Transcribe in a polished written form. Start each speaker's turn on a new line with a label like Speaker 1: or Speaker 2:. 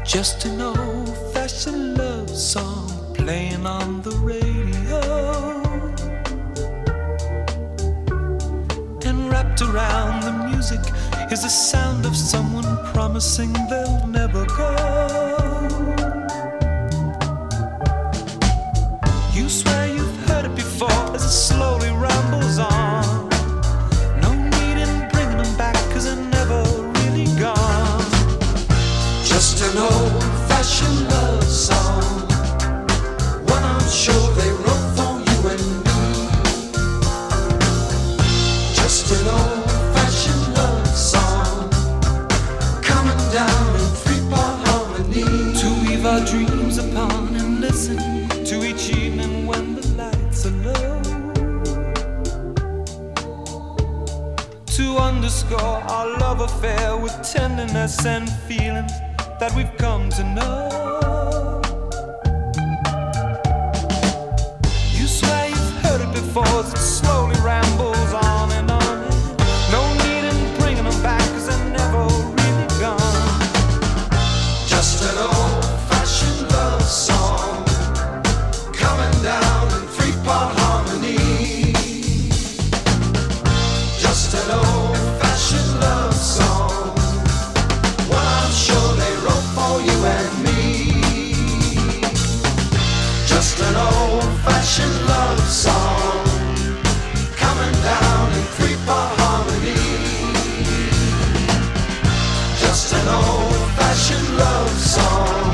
Speaker 1: Just an old-fashioned love song playing on the radio, and wrapped around the music is the sound of someone promising they'll never go. You swear you've heard it before as it slowly rambles on. No need in bringing them back, 'cause they're never really gone. Just an old-fashioned love song, one I'm sure they wrote for you and me. Just an old-fashioned love song, coming down in three-part harmony, to weave our dreams upon and listen to each evening when the lights are low, to underscore our love affair with tenderness and feelings that we've come to know. You swear you've heard it before as it slowly rambles on and on. No need in bringing them back, 'cause they're never really gone. Just an old-fashioned love song, coming down in three-part harmony. Just an old-fashioned love song, one I'm sure they wrote for you and me. Just an old-fashioned love song, coming down in three-part harmony. Just an old-fashioned love song.